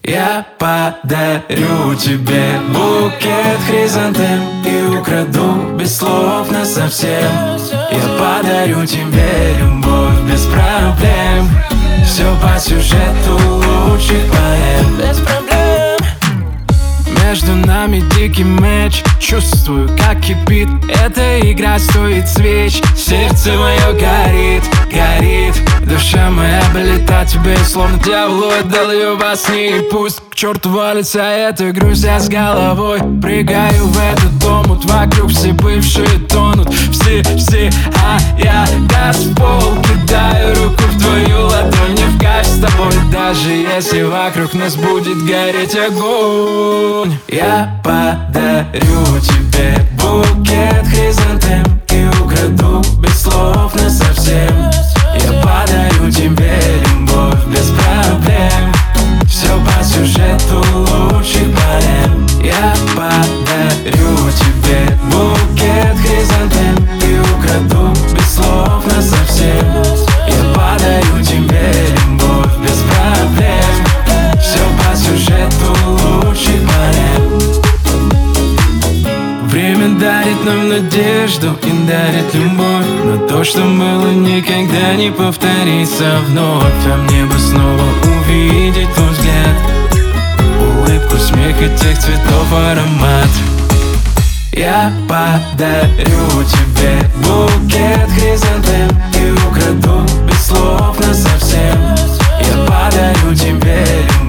Я подарю тебе букет хризантем и украду без слов насовсем. Я подарю тебе любовь без проблем. Все по сюжету лучших поэм. Без проблем. Между нами дикий мяч. Чувствую, как кипит эта игра, стоит свеч. Сердце мое горит, горит. Душа моя болит тебе, словно дьяволу отдал ее во сне. И пусть к черту валится эта грусть, я с головой прыгаю в этот омут. Вокруг все бывшие тонут, все, а я газ в пол кидаю, руку в твою ладонь. Не в кайф с тобой, даже если вокруг нас будет гореть огонь. Я подарю тебе букет хризантем и украду без слов насовсем. Я подарю тебе любовь без проблем. Все по сюжету лучших поэм. Я подарю тебе букет хризантем и украду без слов насовсем. Я подарю тебе любовь без проблем. Все по сюжету лучших поэм. Время дарит нам надежду и дарит любовь, но то, что было, никогда не повторится вновь. А мне бы снова увидеть твой взгляд, улыбку, смех и тех цветов аромат. Я подарю тебе букет хризантем и украду без слов насовсем. Я подарю тебе любовь